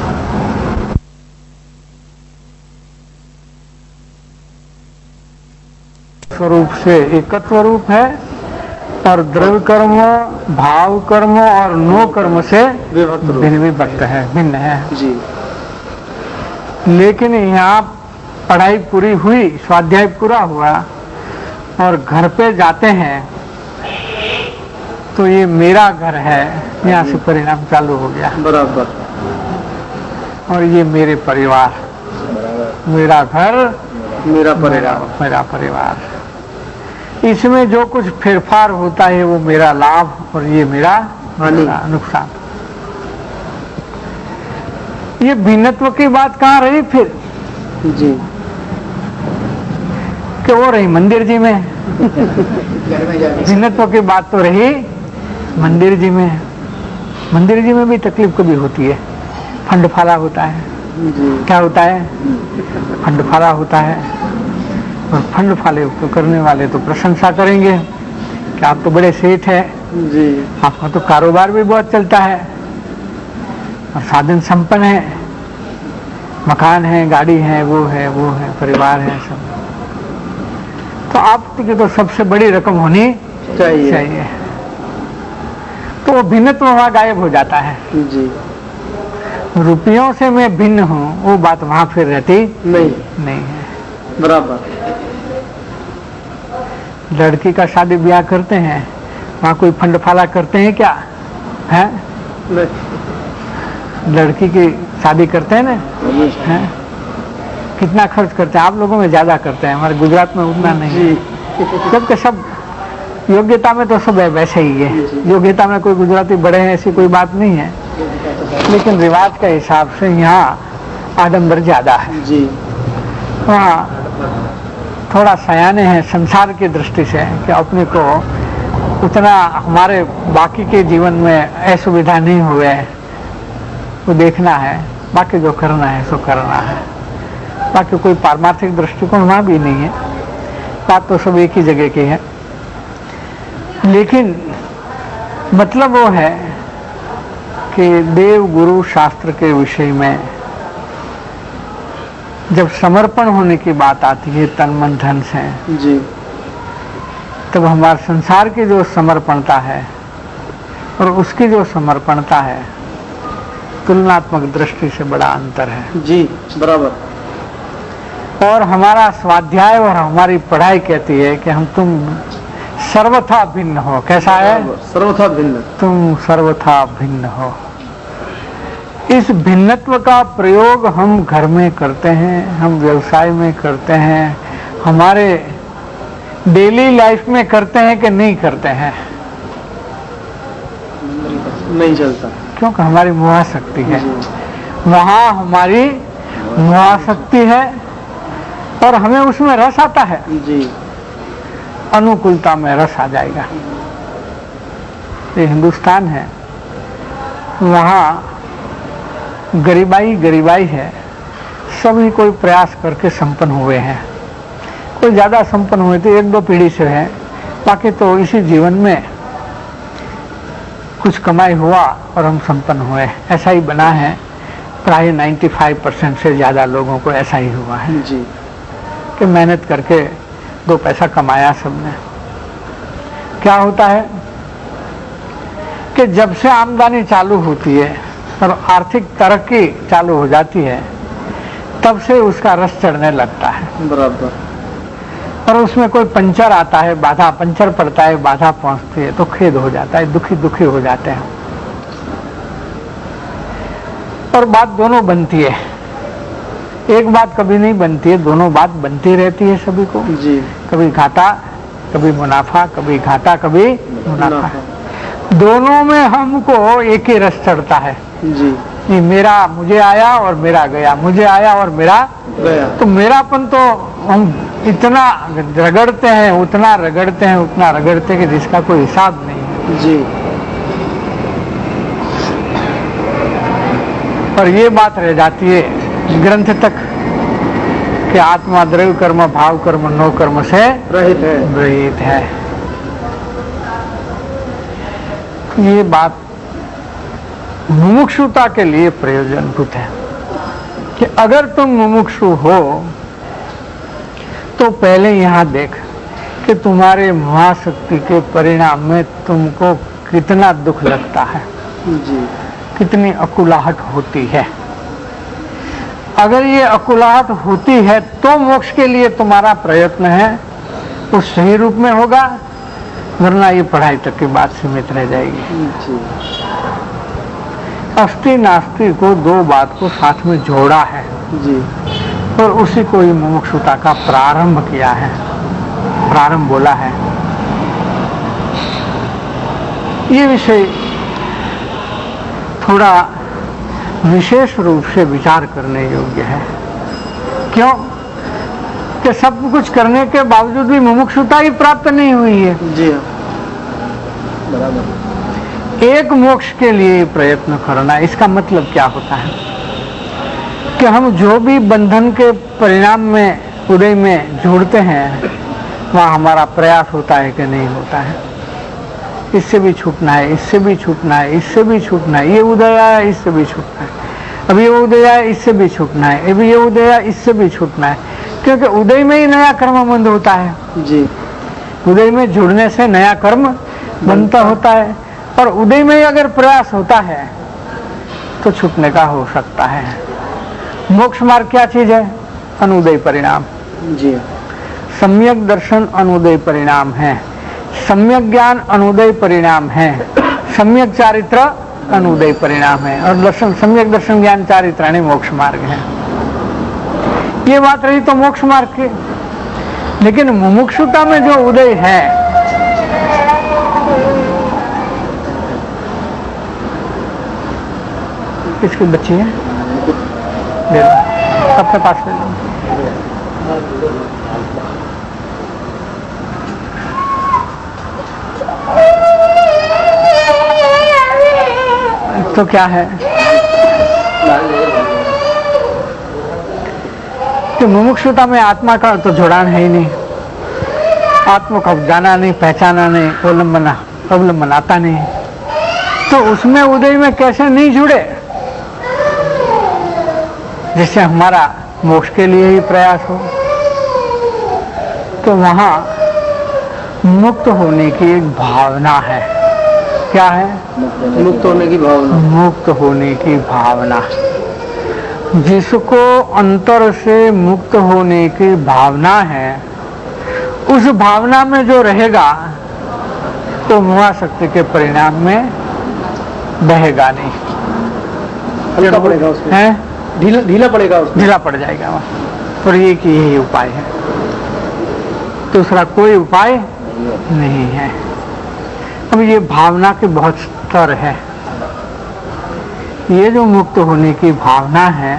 स्वरूप से एकत्व रूप है और द्रव्य कर्म, भाव कर्म और नो कर्म से भिन्न विभक्त है, भिन्न है जी। लेकिन यहाँ पढ़ाई पूरी हुई, स्वाध्याय पूरा हुआ और घर पे जाते हैं तो ये मेरा घर है, यहाँ से परिणाम चालू हो गया। बराबर। और ये मेरे परिवार, मेरा घर मेरा परिवार, मेरा परिवार, इसमें जो कुछ फेरफार होता है वो मेरा लाभ और ये मेरा नुकसान। ये भिन्नत्व की बात कहाँ रही फिर जी? कि वो रही मंदिर जी में। भिन्नत्व की बात तो रही मंदिर जी में। मंदिर जी में भी तकलीफ कभी होती है, फंड फाला होता है जी। क्या होता है? फंड फाला होता है और फंड फाले तो करने वाले तो प्रशंसा करेंगे कि आप तो बड़े सेठ हैं जी, आपका तो कारोबार भी बहुत चलता है और साधन संपन्न है, मकान है, गाड़ी है, वो है वो है, परिवार है सब, तो आपकी तो सबसे बड़ी रकम होनी चाहिए, चाहिए। तो वो भिन्नत्व वहाँ गायब हो जाता है जी। रुपयों से मैं भिन्न हूँ वो बात वहाँ फिर रहती नहीं नहीं है। बराबर। लड़की का शादी ब्याह करते हैं, वहाँ कोई फंड फाला करते हैं क्या? है लड़की की शादी करते हैं ना, है कितना खर्च करते हैं? आप लोगों में ज्यादा करते हैं, हमारे गुजरात में उतना नहीं है। जबकि सब योग्यता में तो सब वैसे ही है, योग्यता में कोई गुजराती बड़े हैं ऐसी कोई बात नहीं है, लेकिन रिवाज के हिसाब से यहाँ आडंबर ज्यादा है जी। वहाँ थोड़ा सयाने हैं संसार की दृष्टि से कि अपने को उतना हमारे बाकी के जीवन में असुविधा नहीं हुए वो देखना है, बाकी जो करना है सो करना है। बाकी कोई पारमार्थिक दृष्टिकोण वहाँ भी नहीं है, बात तो सब एक ही जगह की है। लेकिन मतलब वो है कि देव गुरु शास्त्र के विषय में जब समर्पण होने की बात आती है तन मन धन से जी, तब हमारे संसार की जो समर्पणता है और उसकी जो समर्पणता है तुलनात्मक दृष्टि से बड़ा अंतर है जी। बराबर। और हमारा स्वाध्याय और हमारी पढ़ाई कहती है कि हम तुम सर्वथा भिन्न हो। कैसा है? सर्वथा भिन्न। तुम सर्वथा भिन्न हो। इस भिन्नत्व का प्रयोग हम घर में करते हैं, हम व्यवसाय में करते हैं, हमारे डेली लाइफ में करते हैं कि नहीं करते हैं? नहीं चलता, क्योंकि हमारी मोहाशक्ति है, वहाँ हमारी मोहाशक्ति है और हमें उसमें रस आता है जी। अनुकूलता में रस आ जाएगा। ये हिंदुस्तान है, वहाँ गरीबाई गरीबाई है, सभी कोई प्रयास करके संपन्न हुए हैं। कोई ज्यादा संपन्न हुए तो एक दो पीढ़ी से है, बाकी तो इसी जीवन में कुछ कमाई हुआ और हम संपन्न हुए, ऐसा ही बना है। प्राय पचानवे परसेंट से ज्यादा लोगों को ऐसा ही हुआ है जी, कि मेहनत करके दो पैसा कमाया सबने। क्या होता है कि जब से आमदनी चालू होती है और आर्थिक तरक्की चालू हो जाती है तब से उसका रस चढ़ने लगता है। बराबर। और उसमें कोई पंचर आता है, बाधा पंचर पड़ता है, बाधा पहुंचती है तो खेद हो जाता है, दुखी दुखी हो जाते हैं। और बात दोनों बनती है, एक बात कभी नहीं बनती है, दोनों बात बनती रहती है सभी को जी। कभी घाटा कभी मुनाफा, कभी घाटा कभी मुनाफा। दोनों में हमको एक ही रस चढ़ता है जी। ये मेरा मुझे आया और मेरा गया, मुझे आया और मेरा गया। तो मेरापन तो हम इतना रगड़ते हैं, उतना रगड़ते हैं, उतना रगड़ते हैं कि जिसका कोई हिसाब नहीं है जी। और ये बात रह जाती है ग्रंथ तक कि आत्मा द्रव्य कर्म भाव कर्म नो कर्म से रहित है। रहित है। ये बात मुमुक्षुता के लिए प्रयोजनभूत है कि अगर तुम मुमुक्षु हो तो पहले यहाँ देख कि तुम्हारे महाशक्ति के परिणाम में तुमको कितना दुख लगता है जी। कितनी अकुलाहट होती है। अगर ये अकुलाहट होती है तो मोक्ष के लिए तुम्हारा प्रयत्न है वो सही रूप में होगा, वरना ये पढ़ाई तक की बात सीमित रह जाएगी। जी। अस्थि नास्ति को दो बात को साथ में जोड़ा है जी। और उसी को ही मुमुक्षुता का प्रारंभ किया है, प्रारंभ बोला है। ये विषय थोड़ा विशेष रूप से विचार करने योग्य है। क्यों कि सब कुछ करने के बावजूद भी मुमुक्षुता ही प्राप्त नहीं हुई है। जी हाँ, बराबर। एक मोक्ष के लिए प्रयत्न करना, इसका मतलब क्या होता है कि हम जो भी बंधन के परिणाम में उदय में जुड़ते हैं वहाँ हमारा प्रयास होता है कि नहीं होता है। इससे भी छूटना है, इससे भी छूटना है, इससे भी छूटना है, ये उदय आया इससे भी छूटना है, अभी ये उदय आया इससे भी छूटना है, अभी ये उदय आया इससे भी छूटना है। क्योंकि उदय में ही नया कर्म बंध होता है। जी। उदय में जुड़ने से नया कर्म बनता होता है और उदय में ही अगर प्रयास होता है तो छूटने का हो सकता है। मोक्ष मार्ग क्या चीज है? अनुदय परिणाम। जी। सम्यक दर्शन अनुदय परिणाम है, सम्यक ज्ञान अनुदय परिणाम है, सम्यक चारित्र अनुदय परिणाम है और दर्शन सम्यक दर्शन ज्ञान चारित्राणी मोक्ष मार्ग है। ये बात रही तो मोक्ष मार्ग की। लेकिन मुमुक्षुता में जो उदय है किसकी बच्ची है? ले लो, सबके पास ले लो। तो क्या है कि मुमुक्षुता में आत्मा का तो जुड़ान है ही नहीं, आत्मा को जाना नहीं, पहचाना नहीं, अवलंबना अवलंबन आता नहीं, तो उसमें उदय में कैसे नहीं जुड़े जिससे हमारा मोक्ष के लिए ही प्रयास हो। तो वहां मुक्त होने की एक भावना है। क्या है? मुक्त होने की भावना। मुक्त होने की भावना। जिसको अंतर से मुक्त होने की भावना है उस भावना में जो रहेगा तो महाशक्ति के परिणाम में बहेगा नहीं। हल्का पड़ेगा उसमें, है ढीला ढीला पड़ेगा उसमें, ढीला पड़ जाएगा वहाँ। और ये कि यही उपाय है, दूसरा कोई उपाय नहीं है। अब ये भावना के बहुत स्तर है। ये जो मुक्त होने की भावना है,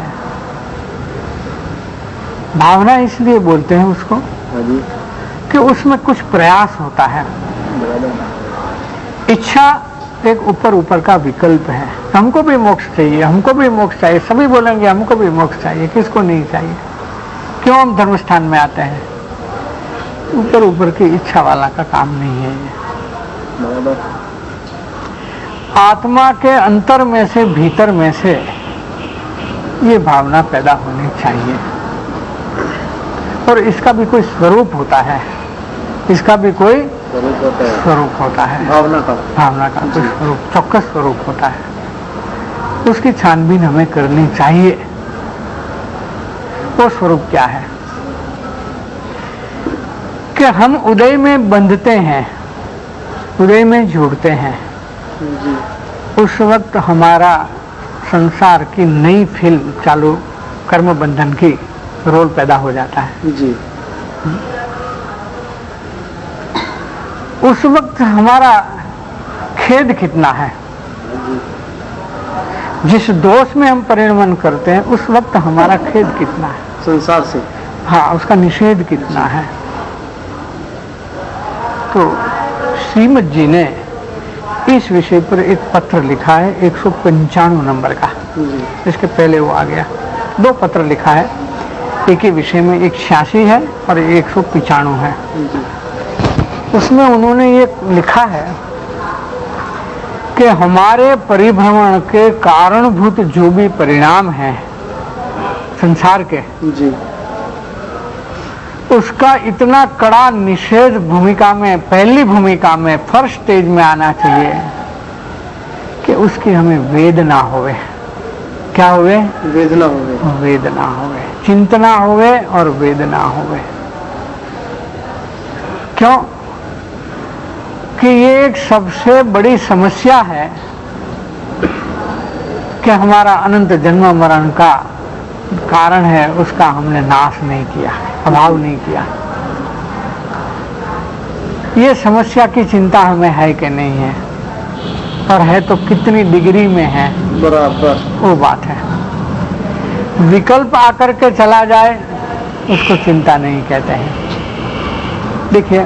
भावना इसलिए बोलते हैं उसको कि उसमें कुछ प्रयास होता है। इच्छा एक ऊपर ऊपर का विकल्प है। हमको भी मोक्ष चाहिए, हमको भी मोक्ष चाहिए, सभी बोलेंगे हमको भी मोक्ष चाहिए, किसको नहीं चाहिए? क्यों हम धर्म स्थान में आते हैं? ऊपर ऊपर की इच्छा वाला का काम नहीं है ये। आत्मा के अंतर में से, भीतर में से ये भावना पैदा होनी चाहिए। और इसका भी कोई स्वरूप होता है, इसका भी कोई स्वरूप होता है, स्वरूप होता है, भावना का भावना का कोई स्वरूप, चौकस स्वरूप होता है। उसकी छानबीन हमें करनी चाहिए। वो स्वरूप क्या है कि हम उदय में बंधते हैं, उदय में जुड़ते हैं, जी, उस वक्त हमारा संसार की नई फिल्म चालू, कर्म बंधन की रोल पैदा हो जाता है। जी, उस वक्त हमारा खेद कितना है, जिस दोष में हम परिणमन करते हैं उस वक्त हमारा खेद कितना है, संसार से, हाँ, उसका निषेध कितना है। तो श्रीमद जी ने इस विषय पर एक पत्र लिखा है, एक सौ पंचानवे नंबर का, जी, इसके पहले वो आ गया। दो पत्र लिखा है, एक ही विषय में, एक छियासी है और एक सौ पिचानवे है। जी, उसमें उन्होंने ये लिखा है कि हमारे परिभ्रमण के कारणभूत जो भी परिणाम हैं संसार के, जी, उसका इतना कड़ा निषेध भूमिका में, पहली भूमिका में, फर्स्ट स्टेज में आना चाहिए कि उसकी हमें वेदना होवे। क्या होवे? वेदना हो गई, वेदना होवे, चिंतना होवे और वेदना होवे। क्यों? कि ये एक सबसे बड़ी समस्या है कि हमारा अनंत जन्म मरण का कारण है, उसका हमने नाश नहीं किया, अभाव नहीं किया। ये समस्या की चिंता हमें है कि नहीं है, और है तो कितनी डिग्री में है, बराबर, वो बात है। विकल्प आकर के चला जाए उसको चिंता नहीं कहते हैं। देखिए,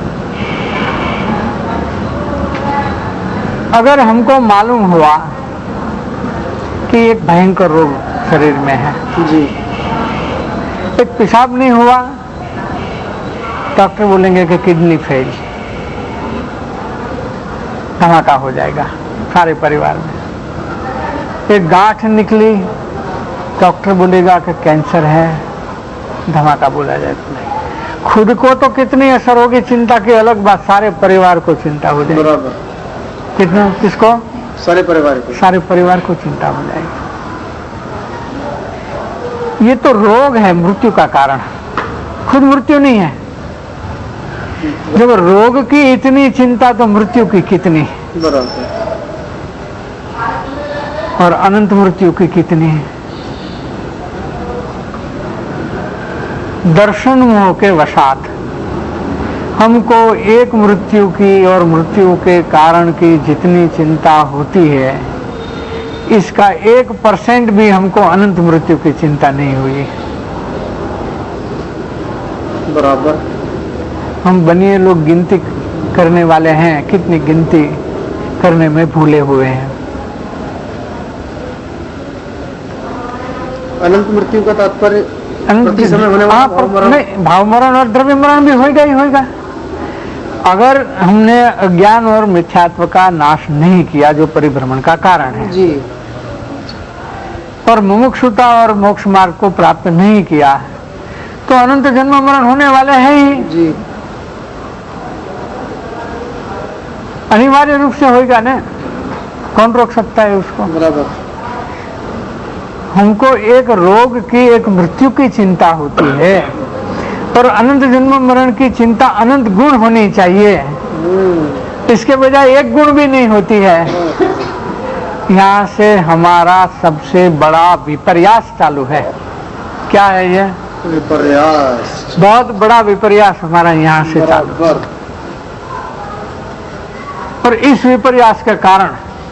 अगर हमको मालूम हुआ कि एक भयंकर रोग शरीर में है, जी, एक पेशाब नहीं हुआ, डॉक्टर बोलेंगे कि किडनी फेल, धमाका हो जाएगा सारे परिवार में। एक गांठ निकली, डॉक्टर बोलेगा कि कैंसर है, धमाका बोला जाता नहीं। खुद को तो कितनी असर होगी चिंता की अलग बात, सारे परिवार को चिंता हो जाएगी। बराबर, कितना? किसको? सारे परिवार को, सारे परिवार को चिंता हो जाएगी। ये तो रोग है, मृत्यु का कारण, खुद मृत्यु नहीं है। जब रोग की इतनी चिंता तो मृत्यु की कितनी, बराबर, और अनंत मृत्यु की कितनी है। दर्शन मोह के वशात हमको एक मृत्यु की और मृत्यु के कारण की जितनी चिंता होती है, इसका एक परसेंट भी हमको अनंत मृत्यु की चिंता नहीं हुई। बराबर, हम बनिए लोग गिनती करने वाले हैं, कितनी गिनती करने में भूले हुए हैं। अनंत मृत्यु का तात्पर्य अनंत प्रति समय होने वाला हाँ, भाव मरण, नहीं, भाव मरण और द्रव्य मरण भी होगा ही होगा। अगर हमने अज्ञान और मिथ्यात्व का नाश नहीं किया जो परिभ्रमण का कारण है, जी, और मुमुक्षुता और मोक्ष मार्ग को प्राप्त नहीं किया, तो अनंत जन्म मरण होने वाले हैं ही, जी, अनिवार्य रूप से होगा ना। कौन रोक सकता है उसको? बराबर, हमको एक रोग की, एक मृत्यु की चिंता होती है, और अनंत जन्म मरण की चिंता अनंत गुण होनी चाहिए। इसके बजाय एक गुण भी नहीं होती है। यहाँ से हमारा सबसे बड़ा विपर्यास चालू है। क्या है ये? विपर्यास, बहुत बड़ा विपर्यास हमारा यहाँ से चालू है। बराबर, और इस विपर्यास के कारण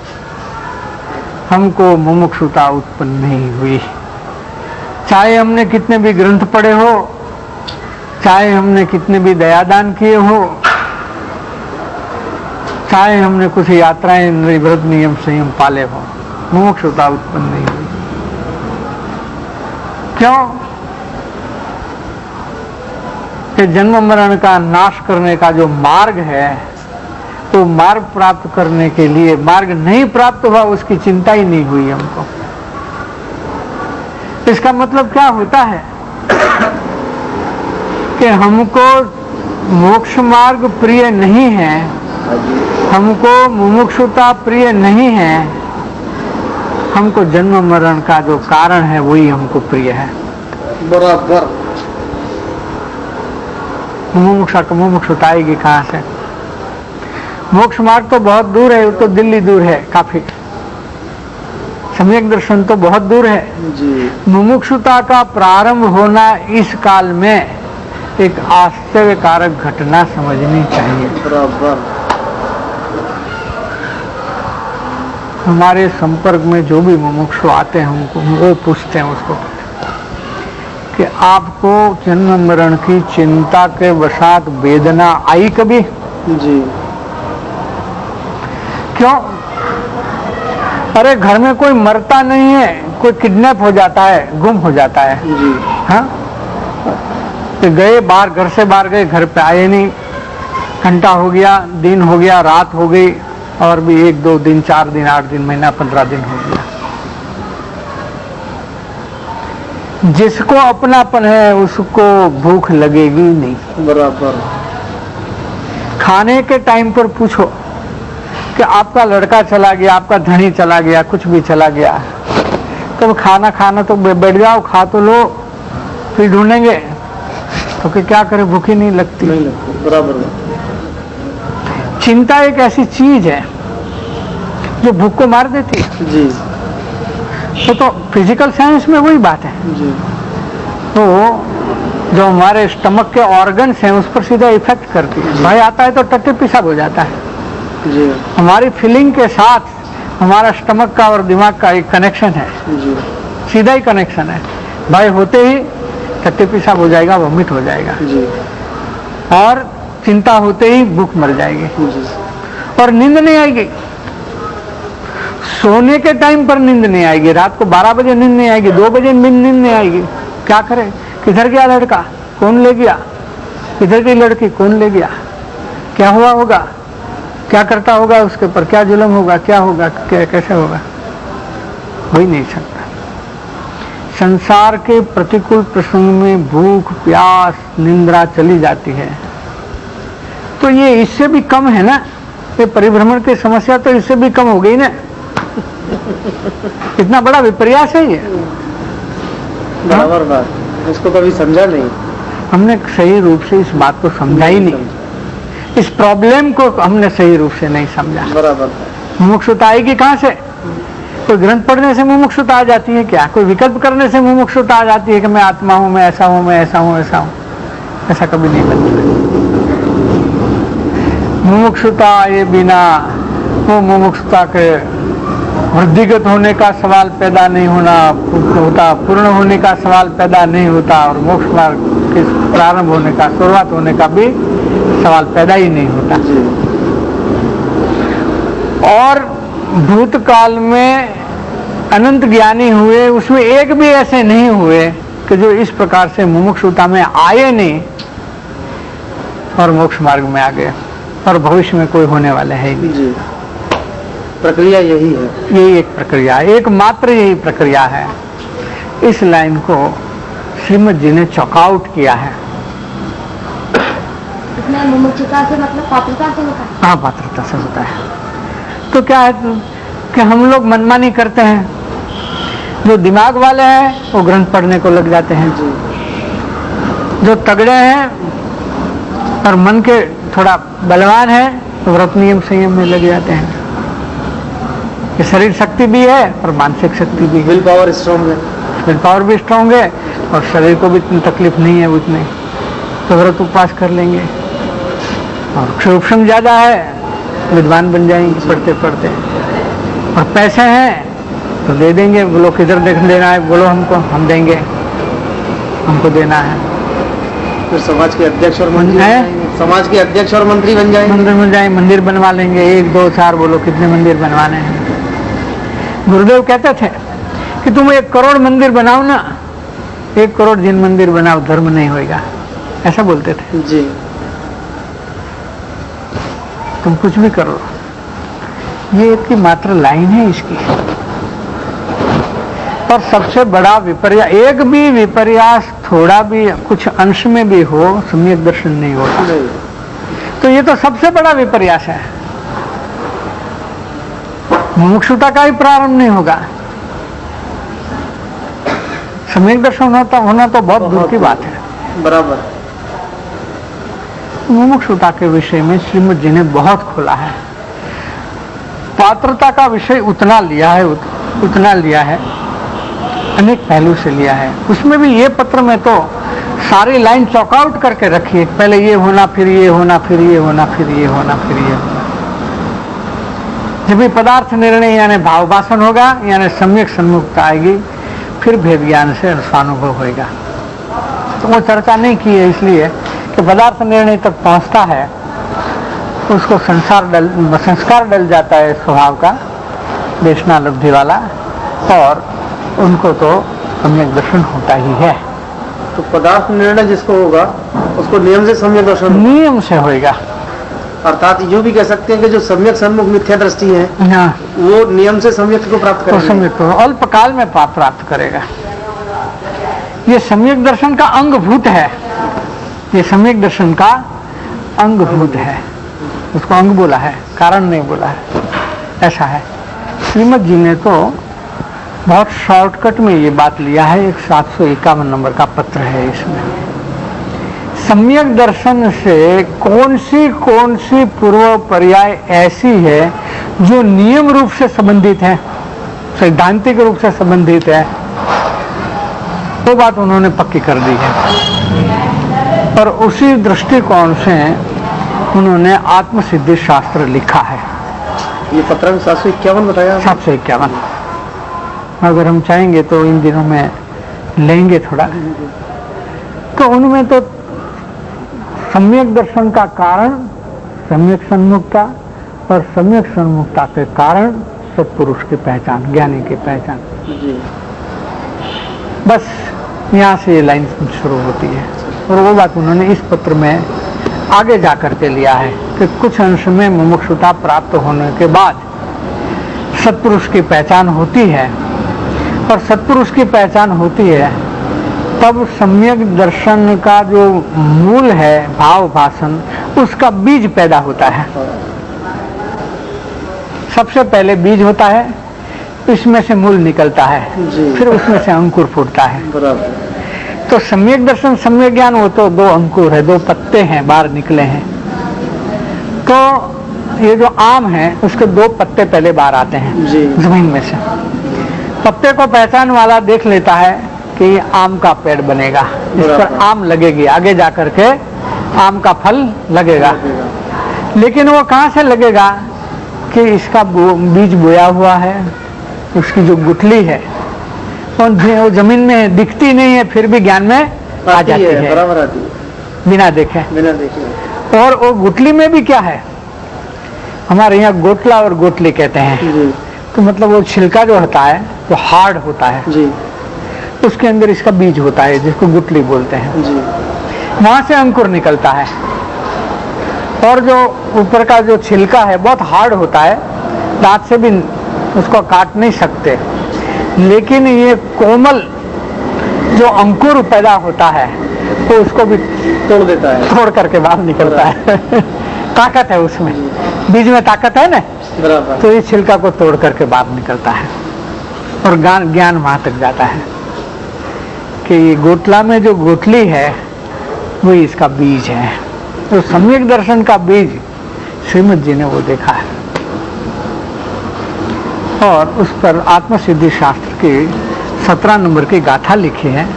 हमको मुमुक्षुता उत्पन्न नहीं हुई। चाहे हमने कितने भी ग्रंथ पढ़े हो, चाहे हमने कितने भी दयादान किए हो, चाहे हमने कुछ यात्राएं, व्रत, नियम, संयम पाले हो, मुमुक्षुता उत्पन्न नहीं हुई। क्यों? कि जन्म मरण का नाश करने का जो मार्ग है, तो मार्ग प्राप्त करने के लिए, मार्ग नहीं प्राप्त हुआ उसकी चिंता ही नहीं हुई हमको। इसका मतलब क्या होता है कि हमको मोक्ष मार्ग प्रिय नहीं है, हमको मुमुक्षुता प्रिय नहीं है, हमको जन्म मरण का जो कारण है वही हमको प्रिय है। बराबर। मुमुक्षा को मुमुक्षुता आएगी कहाँ से? मोक्ष मार्ग तो बहुत दूर है, वो तो दिल्ली दूर है काफी, सम्यक दर्शन तो बहुत दूर है जी। मुमुक्षुता का प्रारंभ होना इस काल में एक आश्चर्यकारक घटना समझनी चाहिए। बराबर। हमारे संपर्क में जो भी मुमुक्षु आते हैं हमको वो पूछते हैं उसको कि आपको जन्म मरण की चिंता के वशात वेदना आई कभी? जी। क्यों? अरे घर में कोई मरता नहीं है, कोई किडनैप हो जाता है, गुम हो जाता है जी। हाँ, तो गए बाहर, घर से बाहर गए, घर पे आए नहीं, घंटा हो गया, दिन हो गया, रात हो गई, और भी एक दो दिन, चार दिन, आठ दिन, महीना, पंद्रह दिन हो गया। जिसको अपनापन है उसको भूख लगेगी नहीं। बराबर। खाने के टाइम पर पूछो कि आपका लड़का चला गया, आपका धनी चला गया, कुछ भी चला गया, तो खाना खाना तो बैठ जाओ, खा तो लो, फिर ढूंढेंगे तो कि क्या करे, भूखी नहीं लगती। नहीं लगती। बराबर। चिंता एक ऐसी चीज है जो भूख को मार देती है। जी। तो, तो फिजिकल साइंस में वही बात है। जी। तो जो हमारे स्टमक के ऑर्गन्स हैं उस पर सीधा इफेक्ट करती है। भय आता है तो टट्टी पेशाब हो जाता है। जी। हमारी फीलिंग के साथ हमारा स्टमक का और दिमाग का एक कनेक्शन है। जी। सीधा ही कनेक्शन है। भय होते ही टट्टी पेशाब हो जाएगा, वॉमिट हो जाएगा। जी। और चिंता होते ही भूख मर जाएगी। जी। और नींद नहीं आएगी। सोने के टाइम पर नींद नहीं आएगी, रात को बारह बजे नींद नहीं आएगी, दो बजे नींद नहीं आएगी। क्या करे? किधर गया लड़का, कौन ले गया? किधर गई लड़की, कौन ले गया? क्या हुआ होगा? क्या करता होगा उसके ऊपर? क्या जुल्म होगा? क्या होगा? क्या कैसे होगा? हो ही नहीं सकता। संसार के प्रतिकूल प्रसंग में भूख, प्यास, निंद्रा चली जाती है, तो ये इससे भी कम है ना। ये परिभ्रमण की समस्या तो इससे भी कम हो गई ना। इतना बड़ा विपर्यास है ये। बराबर बात, इसको कभी समझा नहीं। हमने सही रूप से इस बात को समझा ही नहीं, इस प्रॉब्लम को हमने सही रूप से नहीं समझा। बराबर। मुमुक्षुता आएगी कहाँ से? कोई ग्रंथ पढ़ने से मुमुक्षुता आ जाती है क्या? कोई विकल्प करने से मुमुक्षुता आ जाती है कि मैं आत्मा हूं, मैं ऐसा हूं, मैं ऐसा हूं, ऐसा हूं? ऐसा कभी नहीं बनता। मुमुक्षुता ये बिना वो मुमुक्षुता के वृद्धिगत होने का सवाल पैदा नहीं होना होता, पूर्ण होने का सवाल पैदा नहीं होता, और मोक्ष मार्ग के प्रारंभ होने का, शुरुआत होने का भी सवाल पैदा ही नहीं होता। और भूतकाल में अनंत ज्ञानी हुए, उसमें एक भी ऐसे नहीं हुए कि जो इस प्रकार से मुमुक्षुता में आए नहीं और मोक्ष मार्ग में आ गए, और भविष्य में कोई होने वाले है ही नहीं। प्रक्रिया यही है, यही एक प्रक्रिया, एकमात्र यही प्रक्रिया है। इस लाइन को श्रीमद जी ने चॉकआउट किया है। इसमें मुमुक्षुता से मतलब पात्रता से होता है? हाँ, पात्रता से होता है। तो क्या है कि हम लोग मनमानी करते हैं। जो दिमाग वाले हैं वो ग्रंथ पढ़ने को लग जाते हैं, जो तगड़े हैं और मन के थोड़ा बलवान हैं तो व्रत नियम संयम में लग जाते हैं। कि शरीर शक्ति भी है और मानसिक शक्ति भी है। विल पावर स्ट्रॉन्ग है, विल पावर भी स्ट्रॉन्ग है, और शरीर को भी इतनी तकलीफ नहीं है उतनी, तो व्रत उपवास कर लेंगे। और क्षोभम ज्यादा है, विद्वान बन जाएंगे पढ़ते पढ़ते। और पैसे हैं तो दे देंगे, बोलो किधर देख देना है, बोलो हमको, हम देंगे, हमको देना है। फिर समाज के अध्यक्ष और मंत्री है? समाज के अध्यक्ष और मंत्री बन जाएंगे। मंदिर बन जाए, मंदिर बनवा लेंगे, एक दो चार, बोलो कितने मंदिर बनवाने हैं। गुरुदेव कहते थे कि तुम एक करोड़ मंदिर बनाओ ना, एक करोड़ जिन मंदिर बनाओ धर्म नहीं होएगा, ऐसा बोलते थे जी। तुम कुछ भी करो, ये एक मात्र लाइन है इसकी। और सबसे बड़ा विपर्यास, एक भी विपर्यास थोड़ा भी कुछ अंश में भी हो सम्यक दर्शन नहीं होता। तो ये तो सबसे बड़ा विपर्यास है। मुमुक्षुता का ही प्रारंभ नहीं होगा, सम्यक दर्शन होता होना तो बहुत दूर की बात है। बराबर। मुमुक्षुता के विषय में श्रीमद जी ने बहुत खोला है। पात्रता का विषय उतना लिया है उत, उतना लिया है, अनेक पहलू से लिया है। उसमें भी ये पत्र में तो सारी लाइन चौकआउट करके रखी है, पहले ये होना, फिर ये होना, फिर ये होना, फिर ये होना, फिर ये होना। जब भी पदार्थ निर्णय यानी भाव भाषण होगा, यानी सम्यक सन्मुखता आएगी, फिर भेद ज्ञान से स्वानुभव होगा। तो वो चर्चा नहीं की है, इसलिए कि पदार्थ निर्णय तक पहुंचता है, उसको संसार डल संस्कार डल जाता है स्वभाव का, देशनालब्धि वाला, और उनको तो सम्यक दर्शन होता ही है। तो पदार्थ निर्णय जिसको होगा उसको नियम से सम्यक दर्शन नियम से होगा। अर्थात यूँ भी कह सकते हैं कि जो सम्यक सन्मुख मिथ्या दृष्टि है, हाँ, वो नियम से सम्यक को प्राप्त तो करेगा। सम्यक को अल्प काल में पाप प्राप्त करेगा। ये सम्यक दर्शन का अंगभूत है, ये सम्यक दर्शन का अंगभूत है। उसको अंग बोला है, कारण नहीं बोला है, ऐसा है। श्रीमद जी ने तो बहुत शॉर्टकट में ये बात लिया है। एक सात सौ इक्यावन नंबर का पत्र है। इसमें सम्यक दर्शन से कौन सी कौन सी पूर्व पर्याय ऐसी है जो नियम रूप से संबंधित है, सैद्धांतिक रूप से संबंधित है, वो बात उन्होंने पक्की कर दी है। और उसी दृष्टिकोण से उन्होंने आत्मसिद्धि शास्त्र लिखा है। ये पत्र सात सौ इक्यावन बताया, सात सौ इक्यावन। अगर हम चाहेंगे तो इन दिनों में लेंगे थोड़ा, तो उनमें तो सम्यक दर्शन का कारण सम्यक सन्मुखता, और सम्यक सन्मुखता के कारण सत्पुरुष की पहचान, ज्ञानी की पहचान। जी। बस यहाँ से ये लाइन शुरू होती है। और वो बात उन्होंने इस पत्र में आगे जा करके लिया है कि कुछ अंश में मुमुक्षुता प्राप्त होने के बाद सत्पुरुष की पहचान होती है, और सत्पुरुष की पहचान होती है तब सम्यक दर्शन का जो मूल है भाव भाषण, उसका बीज पैदा होता है। सबसे पहले बीज होता है, इसमें से मूल निकलता है, फिर उसमें से अंकुर फूटता है। बराबर। तो सम्यक दर्शन सम्यक ज्ञान वो तो दो अंकुर है, दो पत्ते हैं बाहर निकले हैं। तो ये जो आम है उसके दो पत्ते पहले बाहर आते हैं जी। जमीन में से। पत्ते को पहचान वाला देख लेता है कि आम का पेड़ बनेगा, इस पर आम लगेगी, आगे जाकर के आम का फल लगेगा। लेकिन वो कहाँ से लगेगा कि इसका बीज बोया हुआ है, उसकी जो गुठली है वो जमीन में दिखती नहीं है, फिर भी ज्ञान में आ जाती है, है। बराबर आती है, बिना देखे बिना देखे। और वो गुठली में भी क्या है, हमारे यहाँ गोटला और गोटली कहते हैं जी। तो मतलब वो छिलका जो होता है वो हार्ड होता है जी। उसके अंदर इसका बीज होता है जिसको गुटली बोलते हैं जी। वहां से अंकुर निकलता है। और जो ऊपर का जो छिलका है बहुत हार्ड होता है, दांत से भी उसको काट नहीं सकते, लेकिन ये कोमल जो अंकुर पैदा होता है तो उसको भी तोड़ देता है, तोड़ करके बाहर निकलता है। ताकत है उसमें, बीज में ताकत है ना, बराबर। तो ये छिलका को तोड़ करके बाहर निकलता है और ज्ञान ज्ञान वहां तक जाता है कि ये गोटला में जो गोटली है वही इसका बीज है। तो सम्यक दर्शन का बीज श्रीमद जी ने वो देखा है, और उस पर आत्मसिद्धि शास्त्र की सत्रह नंबर की गाथा लिखी है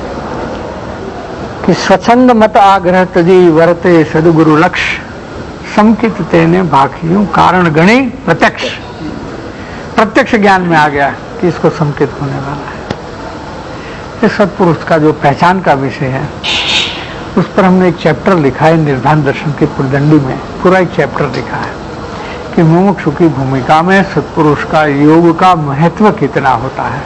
कि स्वच्छंद मत आग्रह तजी वरते सदगुरु लक्ष्य समकित तेने भाखियों कारण गणी प्रत्यक्ष। प्रत्यक्ष ज्ञान में आ गया कि इसको समकित होने वाला है। इस सत्पुरुष का जो पहचान का विषय है उस पर हमने एक चैप्टर लिखा है निर्धान दर्शन की पुरदंडी में, पूरा एक चैप्टर लिखा है कि मुमुक्षु की भूमिका में सत्पुरुष का योग का महत्व कितना होता है।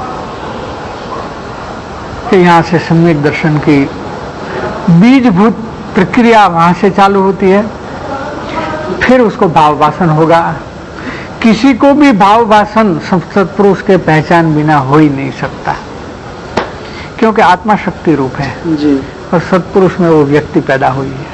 कि यहाँ से सम्यक दर्शन की बीजभूत प्रक्रिया वहां से चालू होती है, फिर उसको भाव वासन होगा। किसी को भी भाव वासन सत्पुरुष के पहचान बिना हो ही नहीं सकता, क्योंकि आत्मा शक्ति रूप है जी। और सत्पुरुष में वो व्यक्ति पैदा हुई है।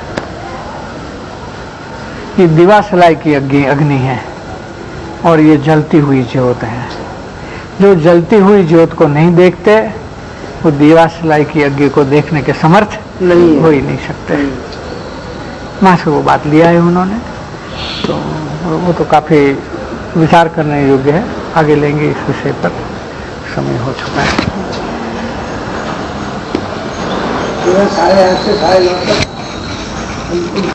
ये दिवासलाई की अग्नि अग्नि है और ये जलती हुई ज्योत है। जो जलती हुई ज्योत को नहीं देखते वो दिवासलाई की अग्नि को देखने के समर्थ नहीं हो ही नहीं सकते। वहां से वो बात लिया है उन्होंने, तो वो तो काफी विचार करने योग्य है। आगे लेंगे इस विषय पर, समय हो चुका है।